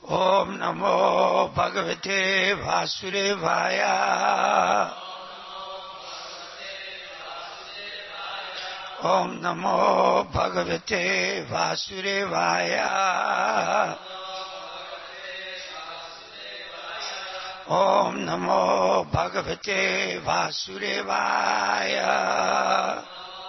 Om Namo Bhagavate Vasudevaya. Om Namo Bhagavate Vasudevaya. Om Namo Bhagavate Vasudevaya.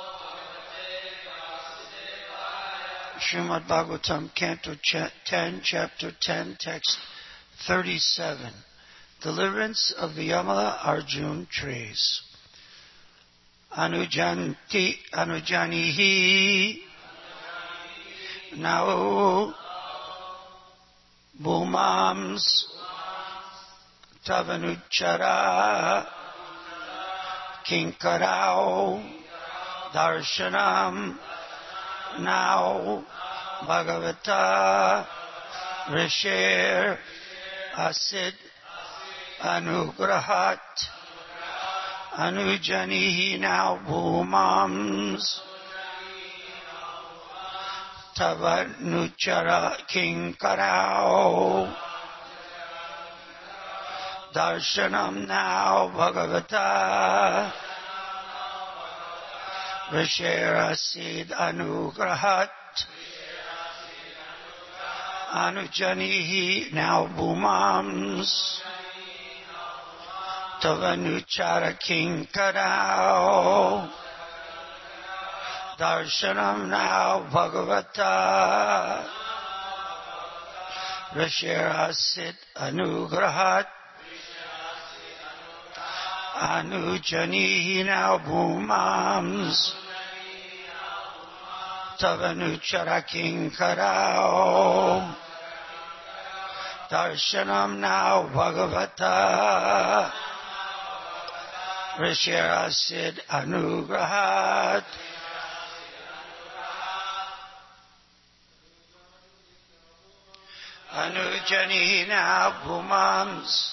Srimad Bhagavatam, Canto 10, Chapter 10, Text 37. Deliverance of the Yamala Arjun trees. Anujanihi Nao Bhumams Tavanuchara Kinkarao Darshanam Now Bhagavata Rishir Asid Anugrahat Anujanihi Now Bhumams Tavanuchara Kinkarao Darshanam Now Bhagavata Rishira Sid Anugrahat Anujanihi Now Bhumams Tavanuchara Kinkarao Darshanam Now Bhagavata Rishira Sid Anugrahat Anujanihi Now Bhumams Tavanuchara Kinkarao Darshanam Now Bhagavata Rishira Sid Anugrahat Anujanihi Now Bhumams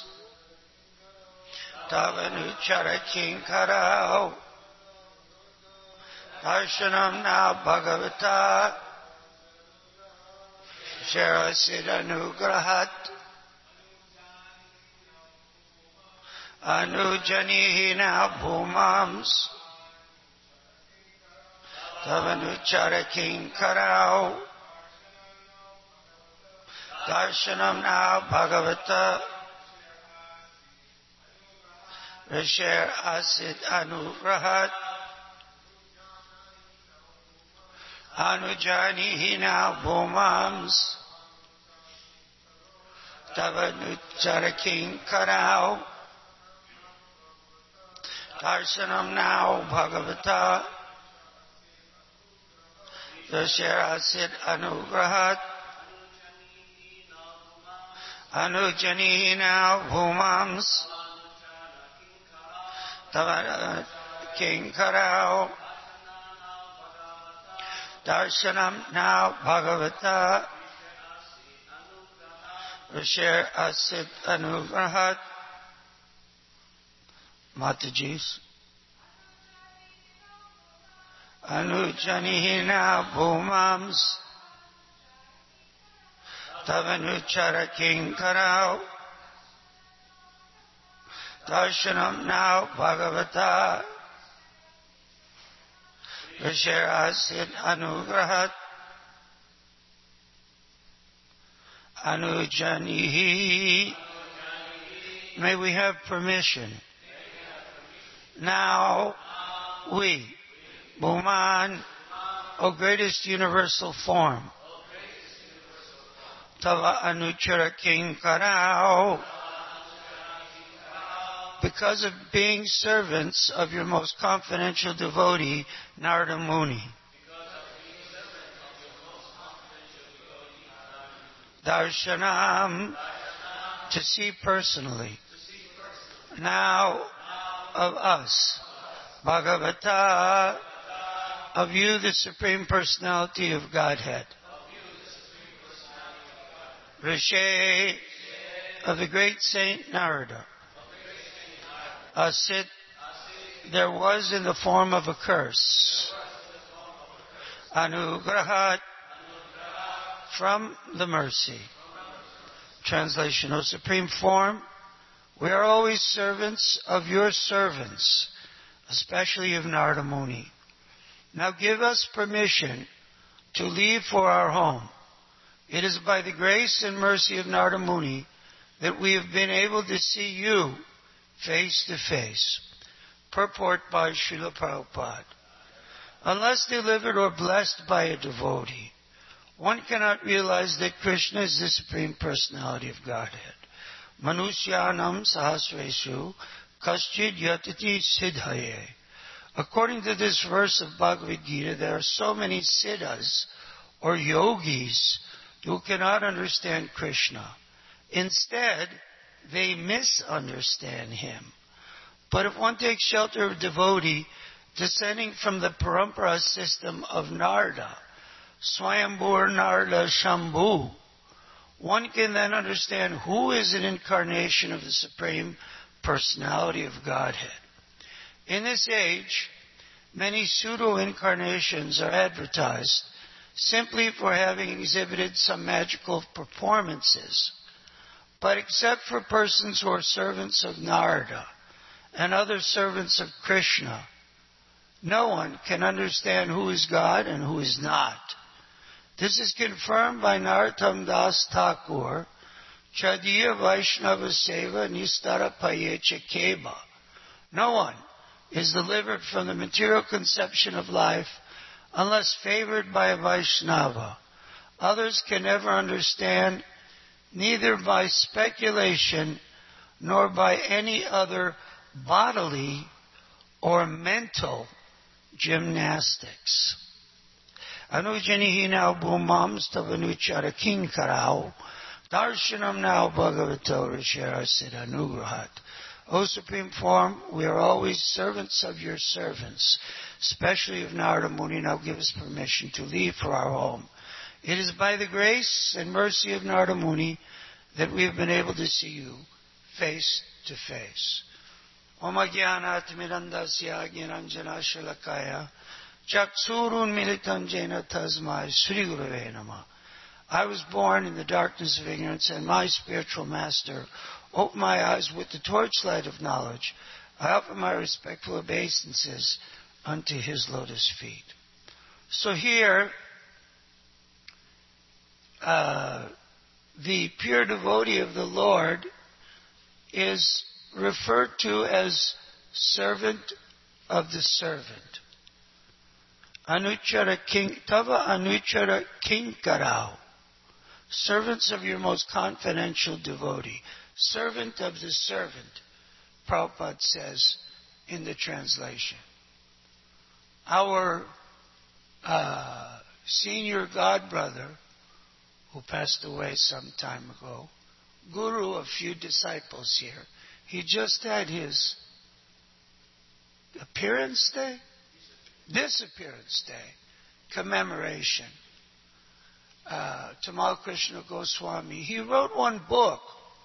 Tavanuchara Kinkarao Darshanam Now Bhagavata Rishira Sid Anugrahat Anujanihi Now Bhumams Tavanuchara Kinkarao Darshanam Now Bhagavata Rishir Asid Anugrahat Anujanihi Now Bhumams Tavanuchara Kinkarao Darshanam Now Bhagavata Rishir Asid Anugrahat Anujanihi Now Bhumams Kinkarao Darshanam Now Bhagavata Rishir Asid Anugrahat. Matajis. Anujanihi Now Bhumams Tavanuchara Kinkarao Darshanam Now Bhagavata Rishira Sid Anugrahat Anujanihi. May we have permission. Now we, Bhuman, O greatest universal form, Tava Anuchara Kinkarao, because of being servants of your most confidential devotee, Narada Muni. Darshanam, to see personally. Now of us, Bhagavata, of you, the Supreme Personality of Godhead. Rishi, of the great Saint Narada. Asit, there was in the form of a curse. Anugrahat, from the mercy. Translation, O Supreme Form, we are always servants of your servants, especially of Narada Muni. Now give us permission to leave for our home. It is by the grace and mercy of Narada Muni that we have been able to see you face to face. Purport by Srila Prabhupada. Unless delivered or blessed by a devotee, one cannot realize that Krishna is the Supreme Personality of Godhead. Manusyanam sahasreshu kaschid yatati siddhaye. According to this verse of Bhagavad Gita, there are so many siddhas or yogis who cannot understand Krishna. Instead, they misunderstand him. But if one takes shelter of devotee descending from the parampara system of Narada, Swayambhur Narada Shambhu, one can then understand who is an incarnation of the Supreme Personality of Godhead. In this age, many pseudo-incarnations are advertised simply for having exhibited some magical performances. But except for persons who are servants of Narada and other servants of Krishna, no one can understand who is God and who is not. This is confirmed by Narottam Das Thakur, Chadiya Vaishnava Seva Nistara Payecha Keba. No one is delivered from the material conception of life unless favored by a Vaishnava. Others can never understand, neither by speculation nor by any other bodily or mental gymnastics. Anujanihi now bhumam stavanuchara kinkarao darshanam now bhagavato rishara siddhanugrahat. O Supreme Form, we are always servants of your servants, especially of Narada Muni. Now give us permission to leave for our home. It is by the grace and mercy of Narada Muni that we have been able to see you face to face. Om Ajnanat Mirandasya Gyananjana Shalakaya Chaksurun Militan Jena Tasmai Sri Gurave Namah. I was born in the darkness of ignorance, and my spiritual master opened my eyes with the torchlight of knowledge. I offer my respectful obeisances unto his lotus feet. So here, the pure devotee of the Lord is referred to as servant of the servant. Anuchara king, tava anuchara kinkarao. Servants of your most confidential devotee. Servant of the servant, Prabhupada says in the translation. Our senior godbrother, who passed away some time ago, guru of few disciples here, he just had his appearance day? Disappearance day commemoration. Tamal Krishna Goswami, he wrote one book,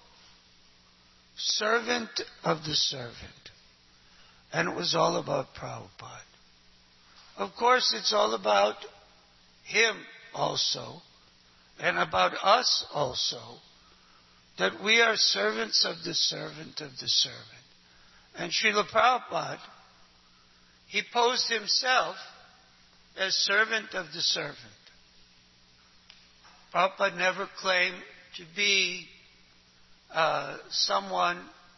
Servant of the Servant, and it was all about Prabhupada. Of course, it's all about him also, and about us also, that we are servants of the servant of the servant. And Srila Prabhupada, he posed himself as servant of the servant. Prabhupada never claimed to be someone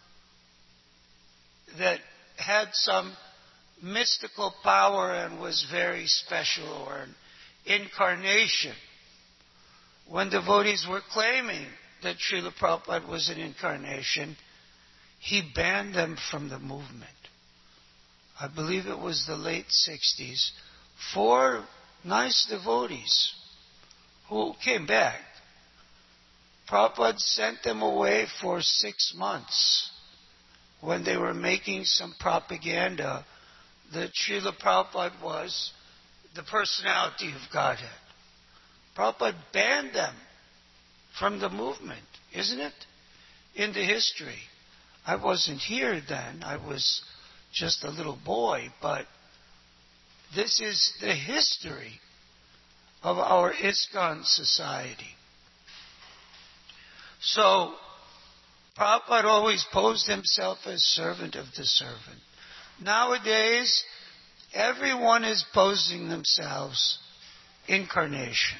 that had some mystical power and was very special, or an incarnation. When devotees were claiming that Srila Prabhupada was an incarnation, he banned them from the movement. I believe it was the late 60s. 4 nice devotees who came back. Prabhupada sent them away for 6 months when they were making some propaganda that Srila Prabhupada was the personality of Godhead. Prabhupada banned them from the movement, isn't it? In the history. I wasn't here then. I was just a little boy, but this is the history of our ISKCON society. So, Prabhupada always posed himself as servant of the servant. Nowadays, everyone is posing themselves incarnation.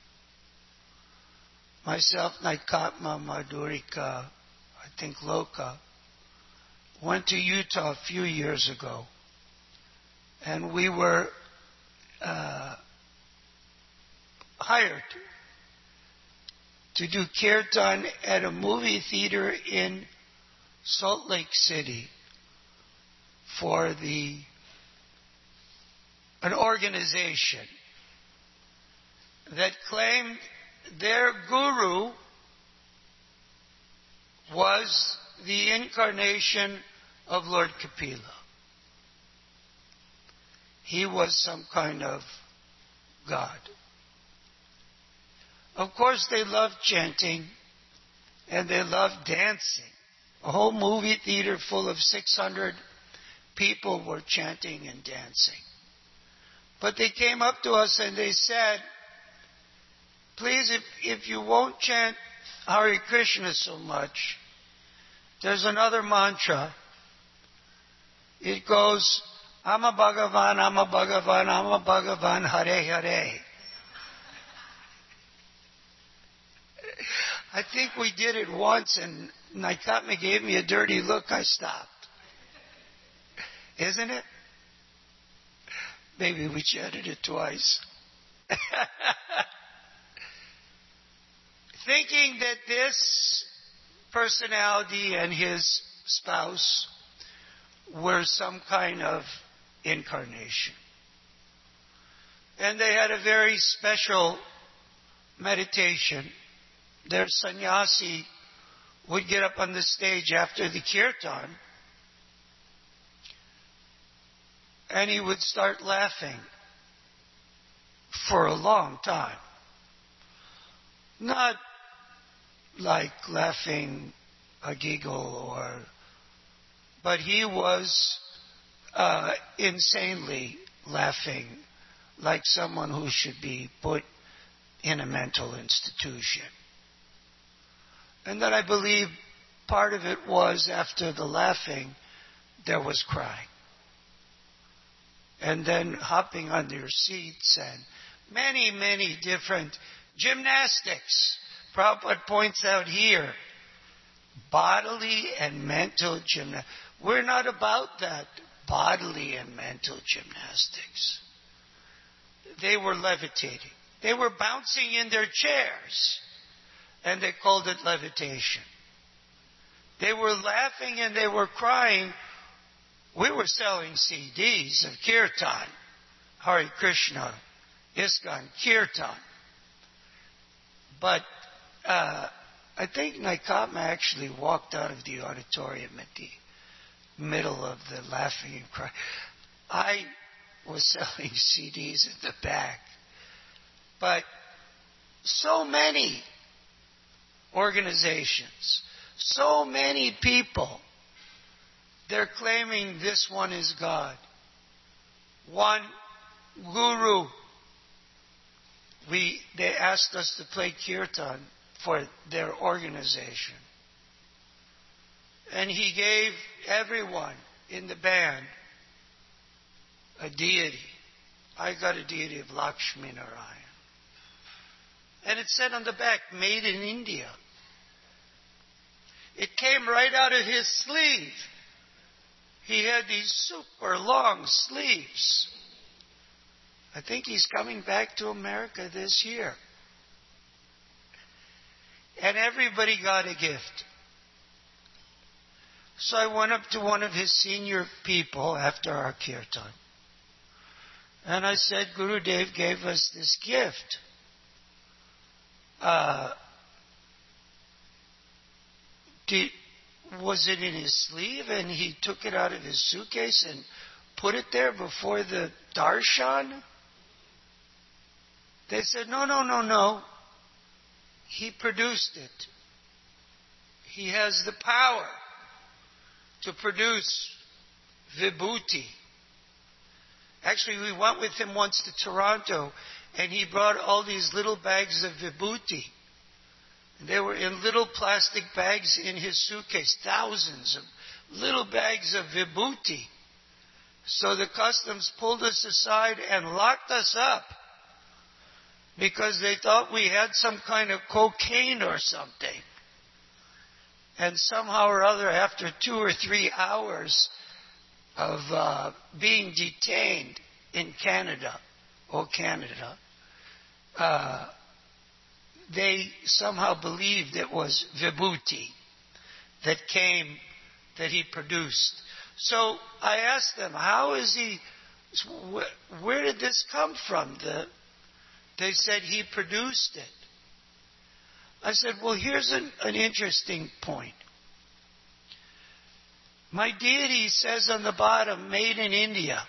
Myself, Naikatma, Madhurika, I think Loka, went to Utah a few years ago. And we were hired to do kirtan at a movie theater in Salt Lake City for an organization that claimed their guru was the incarnation of Lord Kapila. He was some kind of god. Of course, they loved chanting and they loved dancing. A whole movie theater full of 600 people were chanting and dancing. But they came up to us and they said, please, if you won't chant Hare Krishna so much, there's another mantra. It goes, Ama Bhagavan, Ama Bhagavan, Ama Bhagavan, Hare Hare. I think we did it once and Naikatma gave me a dirty look. I stopped. Isn't it? Maybe we chanted it twice. Thinking that this personality and his spouse were some kind of incarnation. And they had a very special meditation. Their sannyasi would get up on the stage after the kirtan and he would start laughing for a long time. Not like laughing a giggle but he was insanely laughing like someone who should be put in a mental institution. And then I believe part of it was after the laughing, there was crying. And then hopping on their seats and many, many different gymnastics. Prabhupada points out here, bodily and mental gymnastics. We're not about that bodily and mental gymnastics. They were levitating. They were bouncing in their chairs. And they called it levitation. They were laughing and they were crying. We were selling CDs of kirtan, Hare Krishna, ISKCON, kirtan. But I think Naikatma actually walked out of the auditorium at the middle of the laughing and crying. I was selling CDs at the back. But so many organizations, so many people, they're claiming this one is God. One guru. They asked us to play kirtan for their organization. And he gave everyone in the band a deity. I got a deity of Lakshmi Narayan. And it said on the back, made in India. It came right out of his sleeve. He had these super long sleeves. I think he's coming back to America this year. And everybody got a gift. So I went up to one of his senior people after our kirtan. And I said, Gurudev gave us this gift. Was it in his sleeve and he took it out of his suitcase and put it there before the darshan? They said, no. He produced it. He has the power to produce vibhuti. Actually, we went with him once to Toronto and he brought all these little bags of vibhuti. They were in little plastic bags in his suitcase, thousands of little bags of vibhuti. So the customs pulled us aside and locked us up because they thought we had some kind of cocaine or something. And somehow or other, after 2 or 3 hours of being detained in Canada, they somehow believed it was vibhuti that he produced. So I asked them, where did this come from? They said he produced it. I said, well, here's an interesting point. My deity says on the bottom, made in India.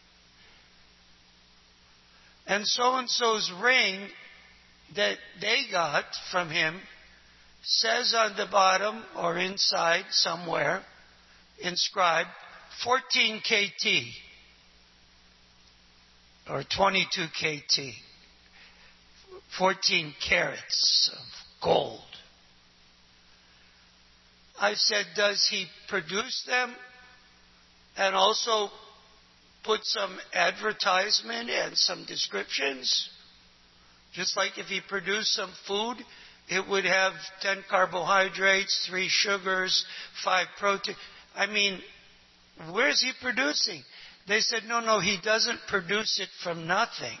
And so-and-so's ring that they got from him says on the bottom or inside somewhere, inscribed, 14 KT or 22 KT, 14 carats of gold. I said, does he produce them and also put some advertisement and some descriptions? Just like if he produced some food, it would have 10 carbohydrates, 3 sugars, 5 protein. I mean, where's he producing? They said, no, he doesn't produce it from nothing.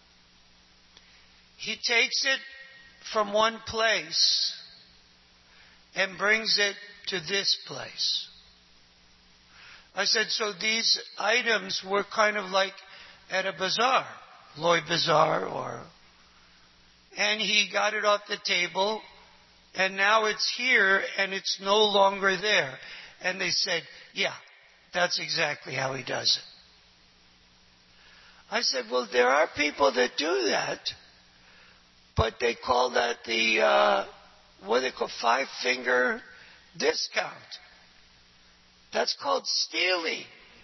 He takes it from one place and brings it to this place. I said, so these items were kind of like at a bazaar, Loy Bazaar, and he got it off the table, and now it's here, and it's no longer there. And they said, yeah, that's exactly how he does it. I said, well, there are people that do that, but they call that the, what they call 5-finger discount. That's called stealing.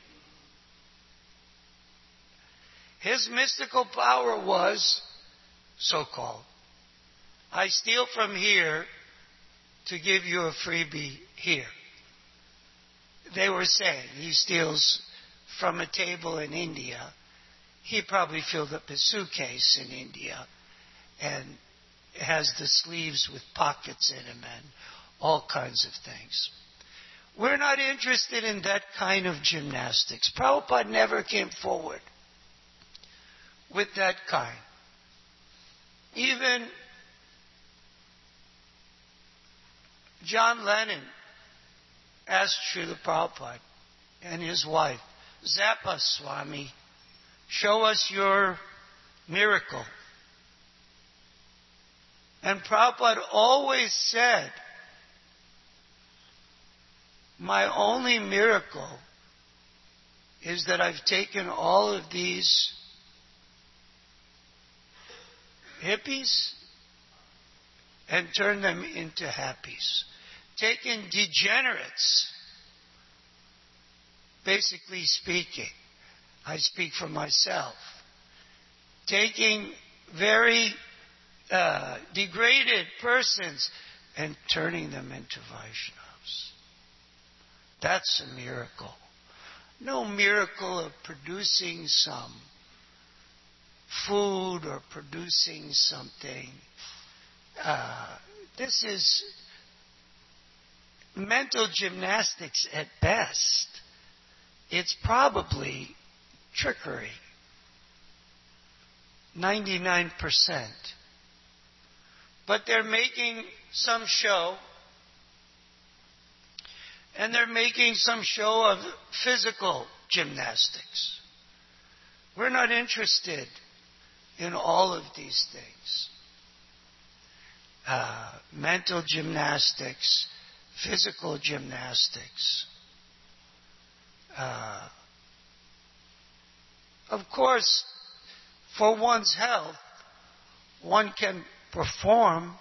His mystical power was, so-called, I steal from here to give you a freebie here. They were saying he steals from a table in India. He probably filled up his suitcase in India and has the sleeves with pockets in them and all kinds of things. We're not interested in that kind of gymnastics. Prabhupada never came forward with that kind. Even John Lennon asked Srila Prabhupada and his wife, Zappa Swami, show us your miracle. And Prabhupada always said, my only miracle is that I've taken all of these hippies and turned them into happies. Taken degenerates, basically speaking. I speak for myself. Taking very degraded persons and turning them into Vaishnavas. That's a miracle. No miracle of producing some food or producing something. This is mental gymnastics at best. It's probably trickery. 99%. But they're making some show. And they're making some show of physical gymnastics. We're not interested in all of these things. Mental gymnastics, physical gymnastics. Of course, for one's health, one can perform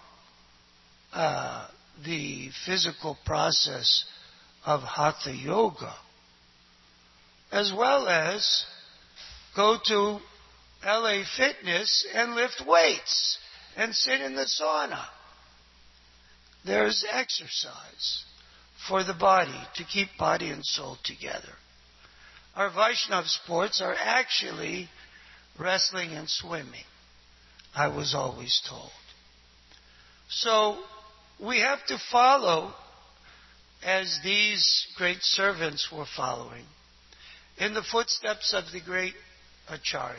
the physical process of Hatha Yoga, as well as go to LA Fitness and lift weights and sit in the sauna. there's exercise for the body to keep body and soul together. Our Vaishnav sports are actually wrestling and swimming, I was always told. So we have to follow as these great servants were following in the footsteps of the great Acharya.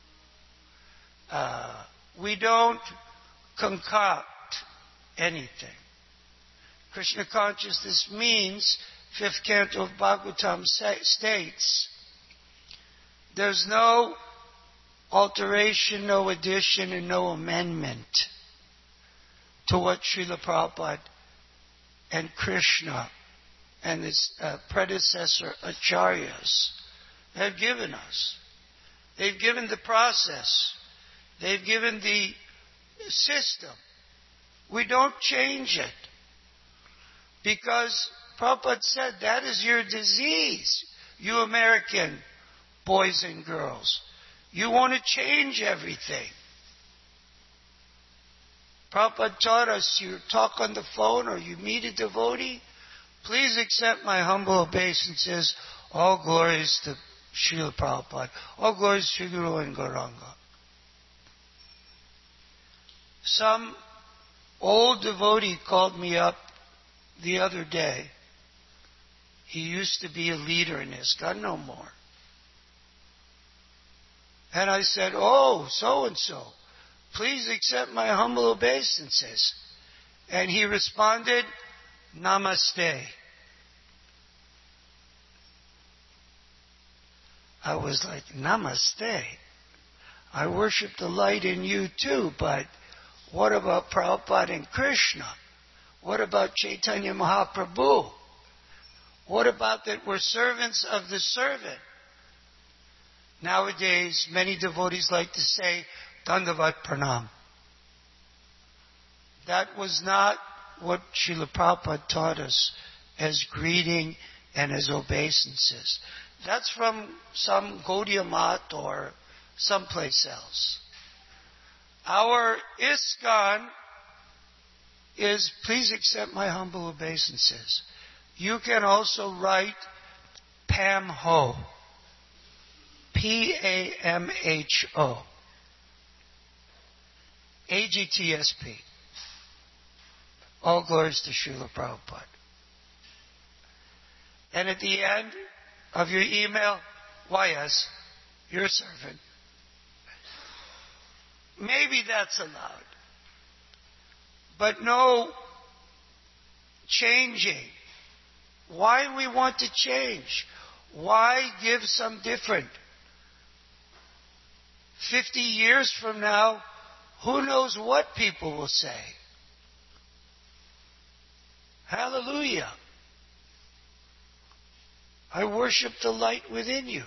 We don't concoct anything. Krishna consciousness means, 5th canto of Bhagavatam states, there's no alteration, no addition, and no amendment to what Srila Prabhupada and Krishna and his predecessor Acharyas have given us. They've given the process. They've given the system. We don't change it. Because Prabhupada said that is your disease, you American boys and girls. You want to change everything. Prabhupada taught us, you talk on the phone or you meet a devotee, please accept my humble obeisances. All glories to Srila Prabhupada. All glories to Guru and Gauranga. Some old devotee called me up the other day. He used to be a leader in ISKCON, no more. And I said, oh, so-and-so, please accept my humble obeisances. And he responded, Namaste. I was like, Namaste? I worship the light in you too, but what about Prabhupada and Krishna? What about Chaitanya Mahaprabhu? What about that we're servants of the servant? Nowadays, many devotees like to say, Dandavat Pranam. That was not what Srila Prabhupada taught us as greeting and as obeisances. That's from some Gaudiya Math or someplace else. Our ISKCON is, please accept my humble obeisances. You can also write Pamho. P-A-M-H-O. A-G-T-S-P. All glories to Srila Prabhupada. And at the end of your email, Y.S., your servant. Maybe that's allowed. But no changing. Why do we want to change? Why give some different? 50 years from now, who knows what people will say? Hallelujah. I worship the light within you.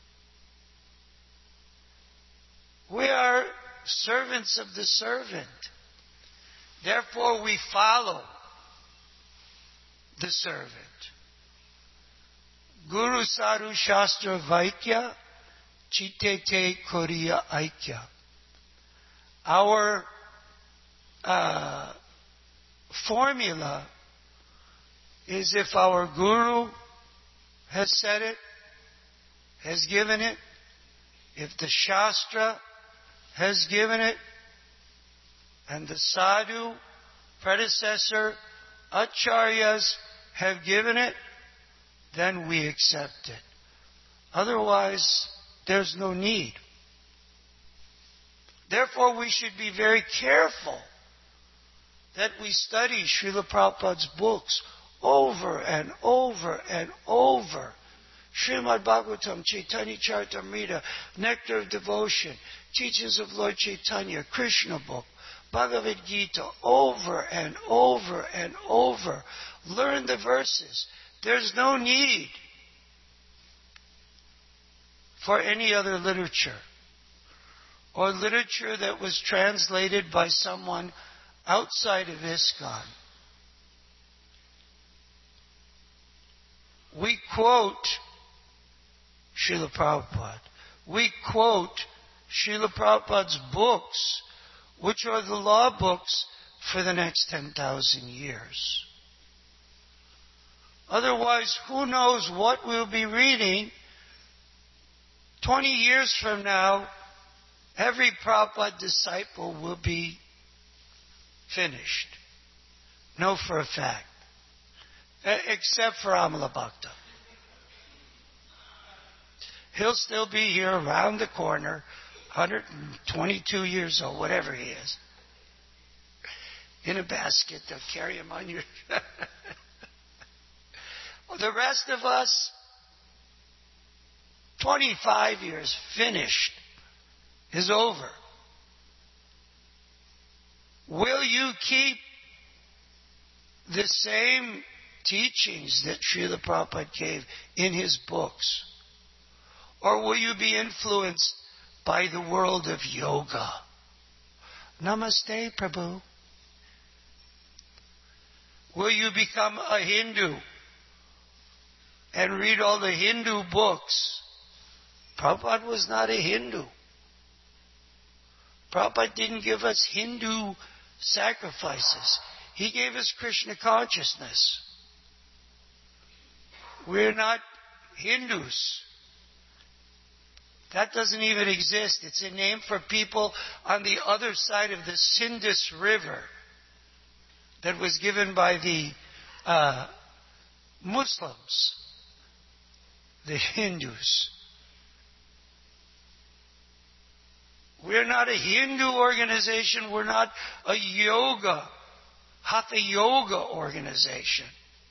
We are servants of the servant. Therefore, we follow the servant. Guru Sadhu Shastra Vaikya Chitete Koriya Aikya. Our formula is if our Guru has said it, has given it, if the Shastra has given it, and the Sadhu, predecessor, Acharyas have given it, then we accept it. Otherwise, there's no need. Therefore, we should be very careful that we study Srila Prabhupada's books over and over and over. Srimad Bhagavatam, Chaitanya Charitamrita, Nectar of Devotion, Teachings of Lord Chaitanya, Krishna book, Bhagavad Gita, over and over and over. Learn the verses. There's no need for any other literature or literature that was translated by someone outside of ISKCON. We quote Srila Prabhupada. We quote Srila Prabhupada's books, which are the law books for the next 10,000 years. Otherwise, who knows what we'll be reading 20 years from now. Every Prabhupada disciple will be finished. Know for a fact. Except for Amala Bhakta. He'll still be here around the corner, 122 years old, whatever he is. In a basket, they'll carry him on your... Well, the rest of us, 25 years, finished, is over. Will you keep the same teachings that Srila Prabhupada gave in his books? Or will you be influenced by the world of yoga? Namaste, Prabhu. Will you become a Hindu and read all the Hindu books? Prabhupada was not a Hindu. Prabhupada didn't give us Hindu sacrifices. He gave us Krishna consciousness. We're not Hindus. That doesn't even exist. It's a name for people on the other side of the Sindus River that was given by the Muslims, the Hindus. We're not a Hindu organization. We're not a yoga, Hatha Yoga organization.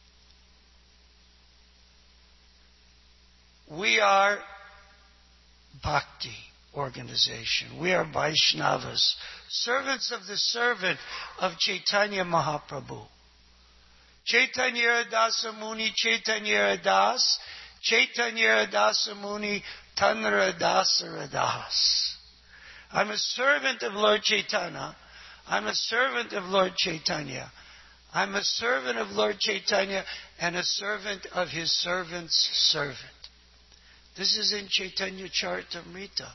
We are Bhakti organization. We are Vaishnavas, servants of the servant of Chaitanya Mahaprabhu. Chaitanya Dasa Muni, Chaitanya Das, Chaitanya Dasa Muni, Tanra Dasa Das. I'm a servant of Lord Chaitanya. I'm a servant of Lord Chaitanya. I'm a servant of Lord Chaitanya and a servant of his servant's servant. This is in Chaitanya Charitamrita.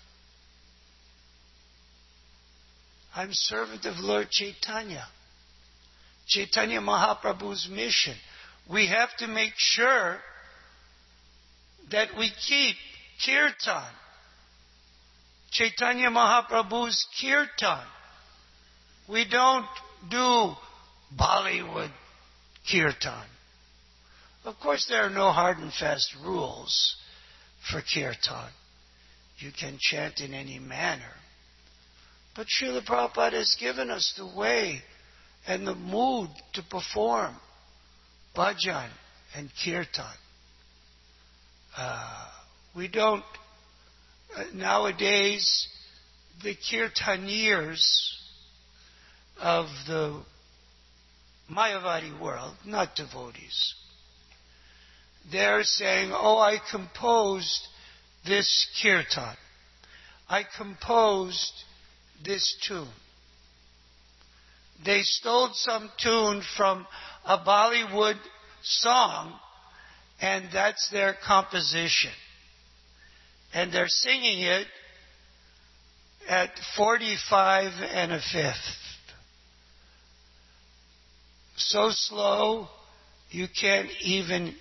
I'm servant of Lord Chaitanya. Chaitanya Mahaprabhu's mission. We have to make sure that we keep kirtan. Chaitanya Mahaprabhu's kirtan. We don't do Bollywood kirtan. Of course, there are no hard and fast rules for kirtan. You can chant in any manner. But Srila Prabhupada has given us the way and the mood to perform bhajan and kirtan. We don't... nowadays, the kirtaniers of the Mayavadi world, not devotees, they're saying, oh, I composed this kirtan. I composed this tune. They stole some tune from a Bollywood song, and that's their composition. And they're singing it at 45 and a fifth. So slow, you can't even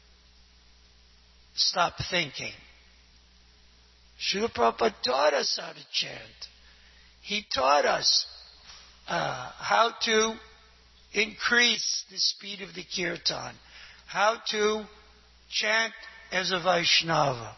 stop thinking. Srila Prabhupada taught us how to chant. He taught us how to increase the speed of the kirtan, how to chant as a Vaishnava.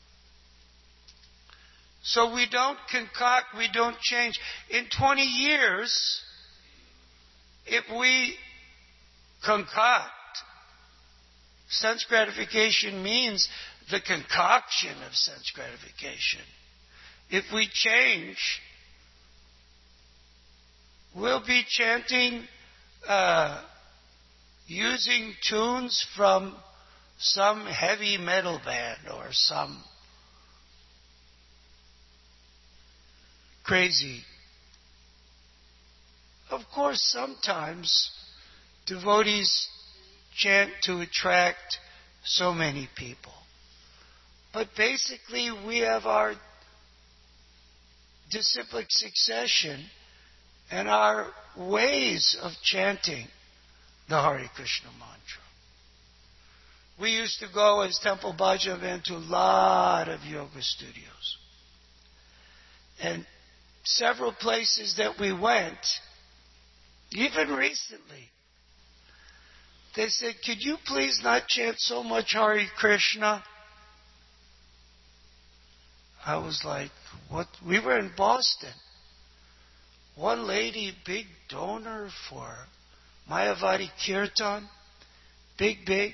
So we don't concoct, we don't change. In 20 years, if we concoct, sense gratification means the concoction of sense gratification. If we change, we'll be chanting using tunes from some heavy metal band or some crazy. Of course, sometimes devotees chant to attract so many people. But basically, we have our disciplic succession, and our ways of chanting the Hare Krishna mantra. We used to go as Temple Bhajavan to a lot of yoga studios. And several places that we went, even recently, they said, could you please not chant so much Hare Krishna? I was like, what? We were in Boston. One lady, big donor for Mayavadi Kirtan, big.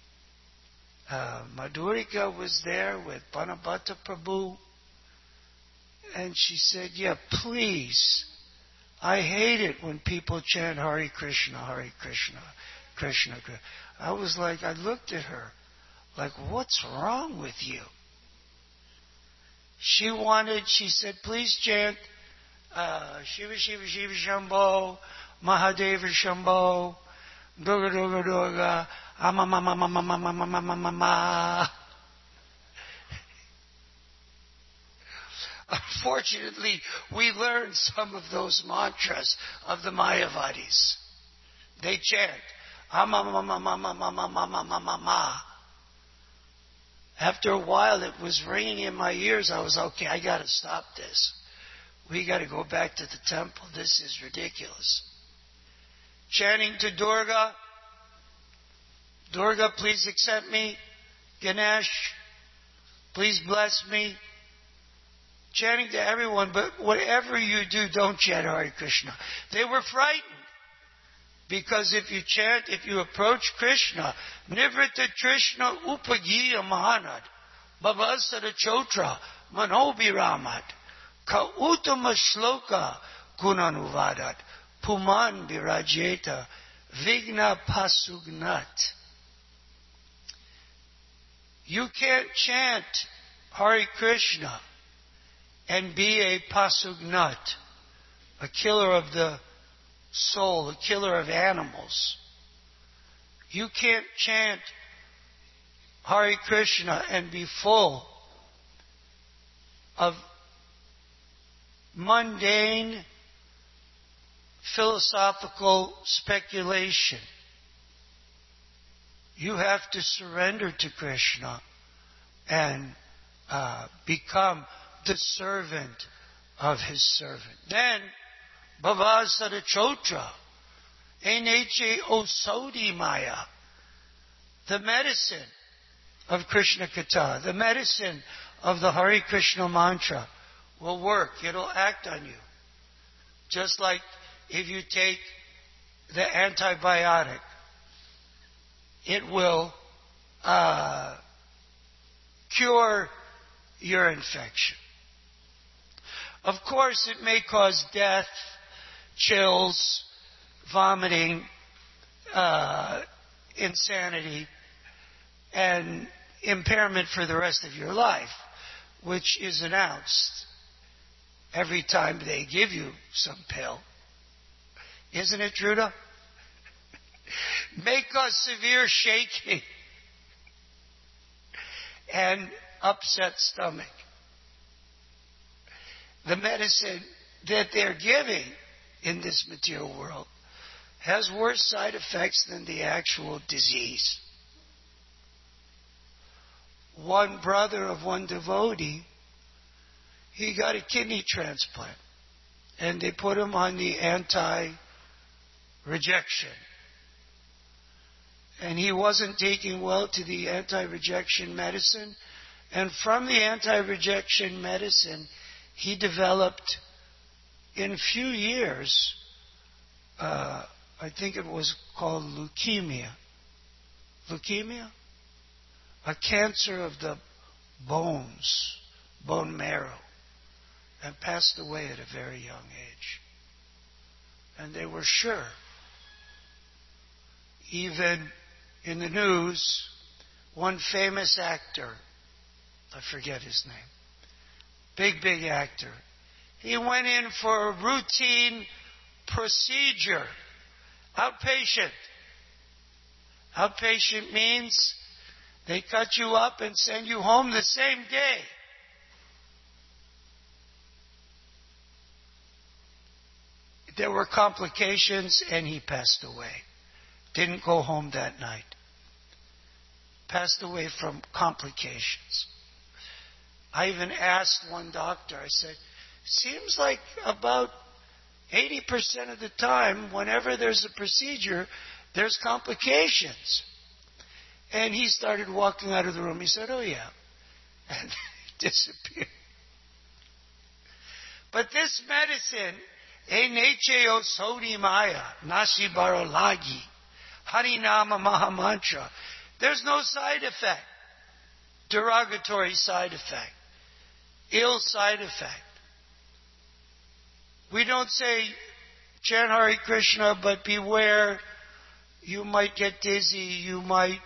Madhurika was there with Banabhata Prabhu. And she said, yeah, please. I hate it when people chant Hare Krishna, Hare Krishna, Krishna Krishna. I was like, I looked at her like, what's wrong with you? She said, please chant Shiva Shiva Shiva Shambho, Mahadeva Shambho, Durga Durga Durga, Amamamamamamamamamamama. Unfortunately, we learned some of those mantras of the Mayavadis. They chant Amamamamamamamamamamama. After a while, it was ringing in my ears. I was, okay, I got to stop this. We got to go back to the temple. This is ridiculous. Chanting to Durga. Durga, please accept me. Ganesh, please bless me. Chanting to everyone, but whatever you do, don't chant Hare Krishna. They were frightened. Because if you approach Krishna, Nivritta Krishna Upagiya Mahanad, Bhavasara Chotra, Manobiramat, Ka Uttama Shloka Gunanuvadat, Puman Virajeta, Vigna Pasugnat. You can't chant Hare Krishna and be a Pasugnat, a killer of the soul, a killer of animals. You can't chant Hare Krishna and be full of mundane philosophical speculation. You have to surrender to Krishna and become the servant of his servant. Then, Bhavasara Chotra, Eneche Osodi Maya, the medicine of Krishna Katha, the medicine of the Hare Krishna mantra will work. It'll act on you. Just like if you take the antibiotic, it will cure your infection. Of course, it may cause death, chills, vomiting, insanity, and impairment for the rest of your life, which is announced every time they give you some pill. Isn't it, Truda? May cause severe shaking and upset stomach. The medicine that they're giving in this material world has worse side effects than the actual disease. One brother of one devotee, he got a kidney transplant, and they put him on the anti-rejection. And he wasn't taking well to the anti-rejection medicine, and from the anti-rejection medicine, he developed, in a few years, I think it was called leukemia. Leukemia? A cancer of the bones, bone marrow, and passed away at a very young age. And they were sure. Even in the news, one famous actor, I forget his name, big actor, he went in for a routine procedure, outpatient. Outpatient means they cut you up and send you home the same day. there were complications and he passed away. Didn't go home that night. Passed away from complications. I even asked one doctor, I said, seems like about 80% of the time, whenever there's a procedure, there's complications. And he started walking out of the room. He said, oh yeah. And he disappeared. But this medicine, Enecheo Sodi Maya, Nasi Barolagi, Harinama Mahamantra, there's no side effect. Derogatory side effect. Ill side effect. We don't say, chant Hare Krishna, but beware, you might get dizzy, you might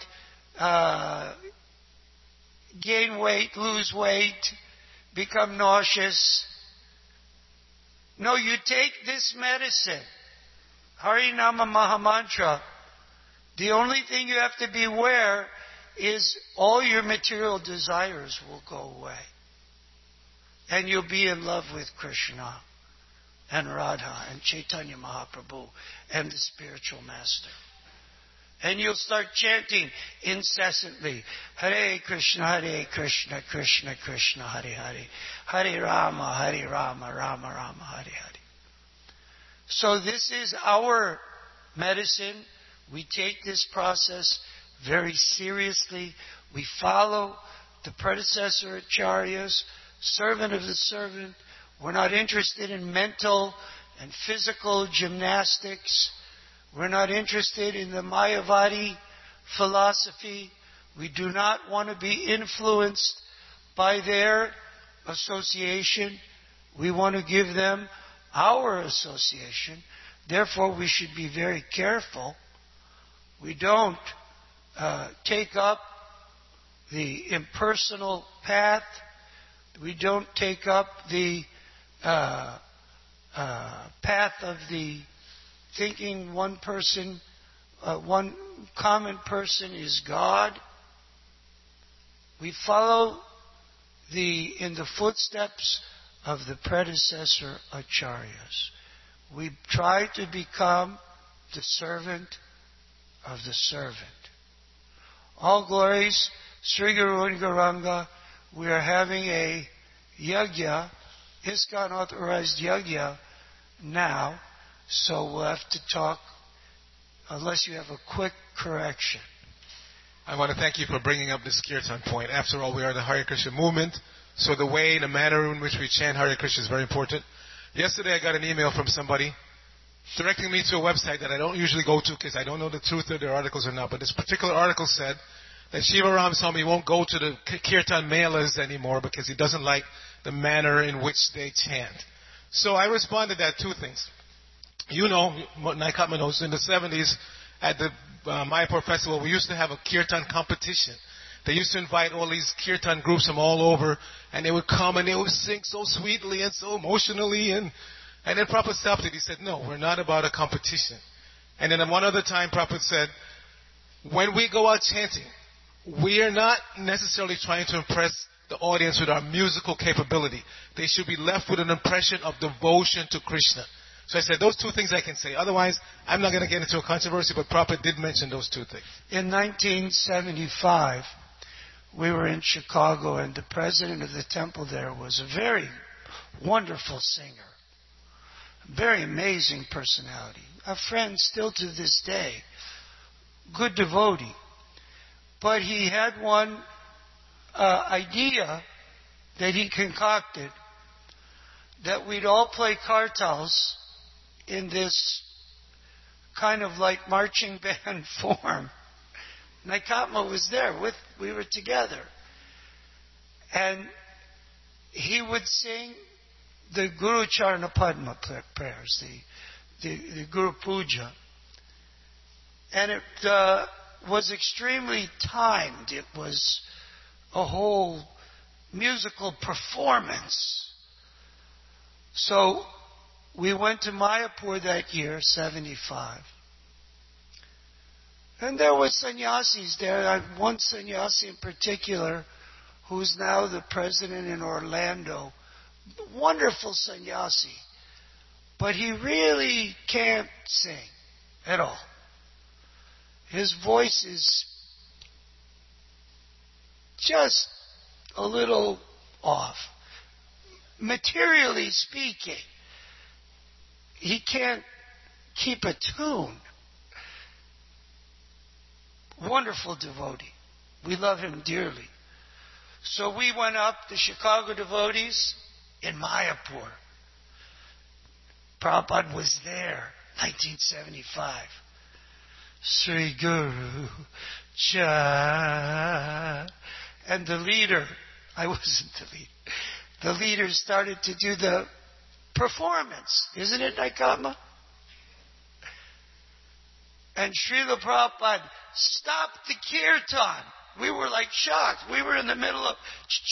gain weight, lose weight, become nauseous. No, you take this medicine, Harinama Mahamantra. The only thing you have to beware is all your material desires will go away. And you'll be in love with Krishna and Radha and Chaitanya Mahaprabhu and the spiritual master. And you'll start chanting incessantly, Hare Krishna, Krishna Krishna, Hare Hare, Hare Rama, Rama Rama, Hare Hare. So this is our medicine. We take this process very seriously. We follow the predecessor acharyas, servant of the servant. We're not interested in mental and physical gymnastics. We're not interested in the Mayavadi philosophy. We do not want to be influenced by their association. We want to give them our association. Therefore, we should be very careful. We don't take up the impersonal path. We don't take up the path of the thinking one person, one common person is God. We follow in the footsteps of the predecessor acharyas. We try to become the servant of the servant. All glories, Sri Guru and Gauranga. We are having a yajna, ISKCON authorized yajna now, so we'll have to talk unless you have a quick correction. I want to thank you for bringing up this kirtan point. After all, we are the Hare Krishna movement, so the way, the manner in which we chant Hare Krishna is very important. Yesterday I got an email from somebody directing me to a website that I don't usually go to because I don't know the truth of their articles or not, but this particular article said that Shiva Ram Swami won't go to the kirtan melas anymore because he doesn't like the manner in which they chant. So I responded that two things. You know, Naikatma knows, in the 70s at the Mayapur Festival, we used to have a kirtan competition. They used to invite all these kirtan groups from all over, and they would come and they would sing so sweetly and so emotionally. And then Prabhupada stopped it. He said, no, we're not about a competition. And then one other time Prabhupada said, when we go out chanting, we are not necessarily trying to impress the audience with our musical capability. They should be left with an impression of devotion to Krishna. So I said, those two things I can say. Otherwise, I'm not going to get into a controversy, but Prabhupada did mention those two things. In 1975, we were in Chicago, and the president of the temple there was a very wonderful singer. Very amazing personality. A friend still to this day. Good devotee. But he had one idea that he concocted, that we'd all play kartals in this kind of like marching band form. Naikatma was there, we were together. And he would sing the Guru Charana Padma prayers, the Guru Puja. And it was extremely timed. It was a whole musical performance. So we went to Mayapur that year, 75. And there were sannyasis there. One sannyasi in particular, who's now the president in Orlando. Wonderful sannyasi. but he really can't sing at all. His voice is just a little off. Materially speaking, he can't keep a tune. Wonderful devotee. We love him dearly. So we went up, the Chicago devotees, in Mayapur. Prabhupada was there, 1975. Sri Guru Cha. And the leader, I wasn't the leader, the leader started to do the performance. Isn't it, Naikama? And Srila Prabhupada stopped the kirtan. We were like shocked. We were in the middle of...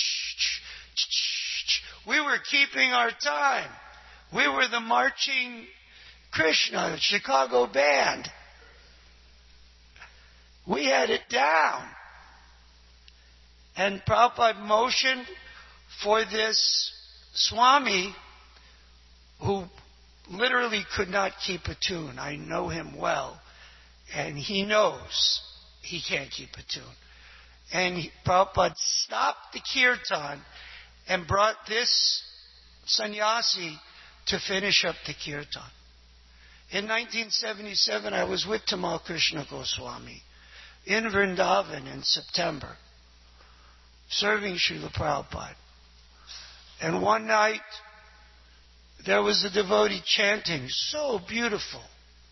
We were keeping our time. We were the marching Krishna, the Chicago band. We had it down. And Prabhupada motioned for this Swami who literally could not keep a tune. I know him well. And he knows he can't keep a tune. And Prabhupada stopped the kirtan and brought this sannyasi to finish up the kirtan. In 1977, I was with Tamal Krishna Goswami in Vrindavan in September, serving Srila Prabhupada. And one night, there was a devotee chanting, so beautiful.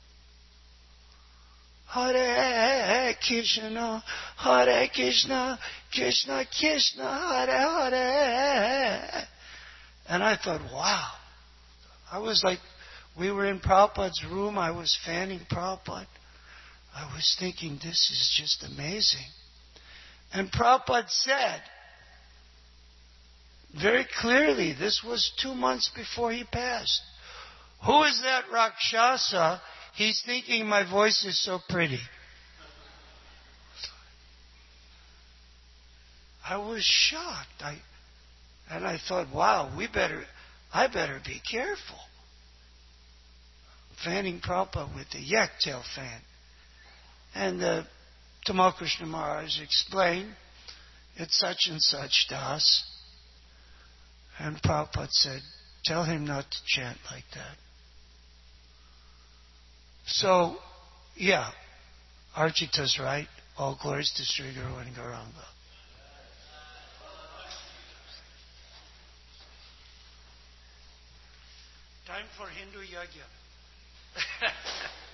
Hare Krishna, Krishna Krishna, Hare Hare. And I thought, wow. I was like, we were in Prabhupada's room, I was fanning Prabhupada. I was thinking, this is just amazing. And Prabhupada said, very clearly, this was 2 months before he passed. Who is that Rakshasa? He's thinking my voice is so pretty. I was shocked. I thought, wow, I better be careful. Fanning Prabhupada with the yak-tail fan. And Tamal Krishna Maharaj explained, it's such and such Das. And Prabhupada said, tell him not to chant like that. So, yeah, Archita's right. All glories to Sri Guru and Gauranga. Time for Hindu Yagya.